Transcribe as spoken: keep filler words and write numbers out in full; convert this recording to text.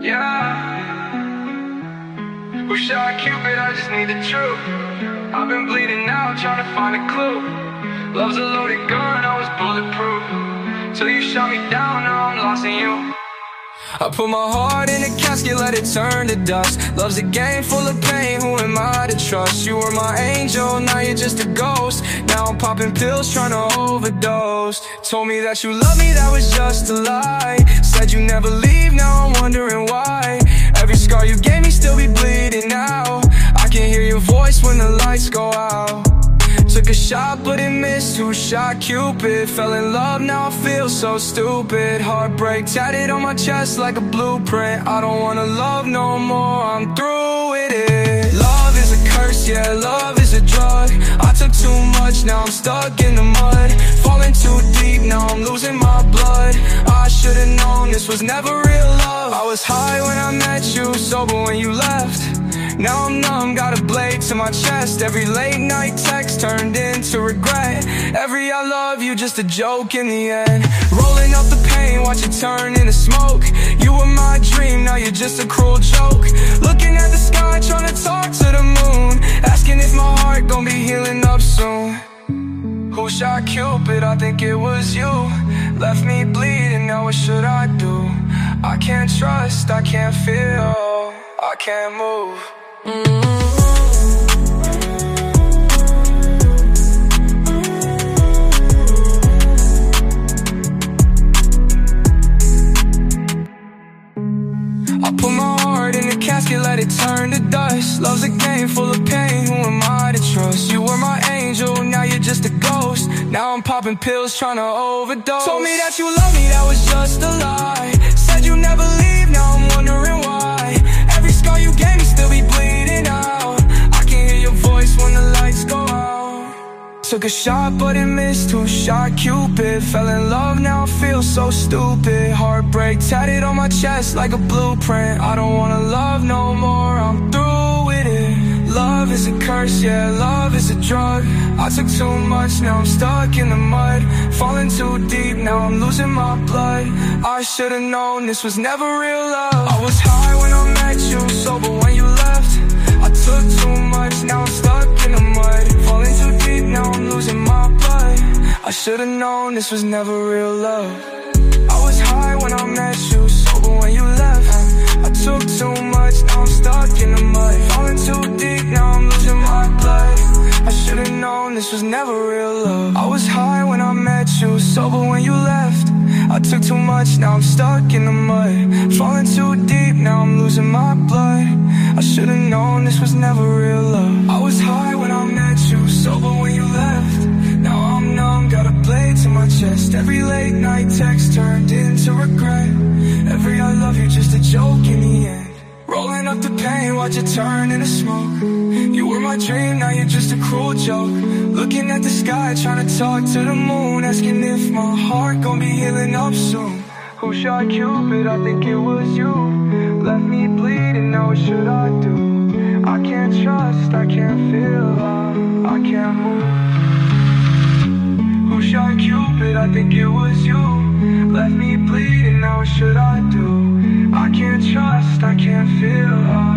Yeah. Who shot Cupid? I just need the truth. I've been bleeding out, trying to find a clue. Love's a loaded gun, I was bulletproof. Till you shot me down, now I'm lost in you. I put my heart in a casket, let it turn to dust. Love's a game full of pain, who am I to trust? You were my angel, now you're just a ghost. Now I'm popping pills, trying to overdose. Told me that you love me, that was just a lie. Said you never leave, now I'm wondering why. Every scar you gave me still be bleeding now. I can hear your voice when the lights go out. Took a shot but it missed, who shot Cupid? Fell in love, now I feel so stupid. Heartbreak tatted on my chest like a blueprint. I don't wanna love no more, I'm through with it. Love is a curse, yeah, love is a drug. I took too much, now I'm stuck in the mud. Falling too deep, now I'm losing my blood. I should've known this was never real love. I was high when I met you, sober when you left. Now I'm numb, got a blade to my chest. Every late night text turned into regret. Every I love you, just a joke in the end. Rolling up the pain, watch it turn into smoke. You were my dream, now you're just a cruel joke. Looking at the sky, trying to talk to the moon. Asking if my heart gon' be healing up soon. Who shot Cupid? I think it was you. Left me bleeding, now what should I do? I can't trust, I can't feel, I can't move. Mm-hmm. I put my heart in a casket, let it turn to dust. Love's a game full of pain, who am I to trust? You were my angel, now you're just a ghost. Now I'm popping pills, trying to overdose. Told me that you love me, that was just a lie. Said you never leave, now I'm wondering why. Every scar you gave me still be bleeding out. I can hear your voice when the lights go out. Took a shot but it missed, who shot Cupid? Fell in love, now I feel so stupid. Heartbreak tatted on my chest like a blueprint. I don't wanna love no more, I'm through with it. Love is a curse, yeah, love is a drug. I took too much, now I'm stuck in the mud. Falling too deep, now I'm losing my blood. I should've known this was never real love. I was high when I met you, sober when you left. I took too much, now I'm stuck in the mud. Falling too deep, now I'm losing my blood. I should've known this was never real love. I was high when I met you, sober when you left. I took too much, now I'm stuck in the mud. Falling too deep, now I'm losing my blood. I should've known this was never real love. I was high when I met you, sober when you left. I took too much, now I'm stuck in the mud. Falling too deep, now I'm losing my blood. I should've known this was never real love. I was high when I met you, sober when you left. Now I'm numb, got a blade to my chest. Every late night text turned into regret. Every I love you, just a joke in the end. Rolling up the pain, watch it turn into smoke. You were my dream, now you're just a cruel joke. Looking at the sky, trying to talk to the moon. Asking if my heart gon' be healing up soon. Who shot Cupid? I think it was you. Left me bleeding, now what should I do? I can't trust, I can't feel, I, I can't move. Who shot Cupid? I think it was you. Left me bleeding, now what should I do? I can't trust, I can't feel, I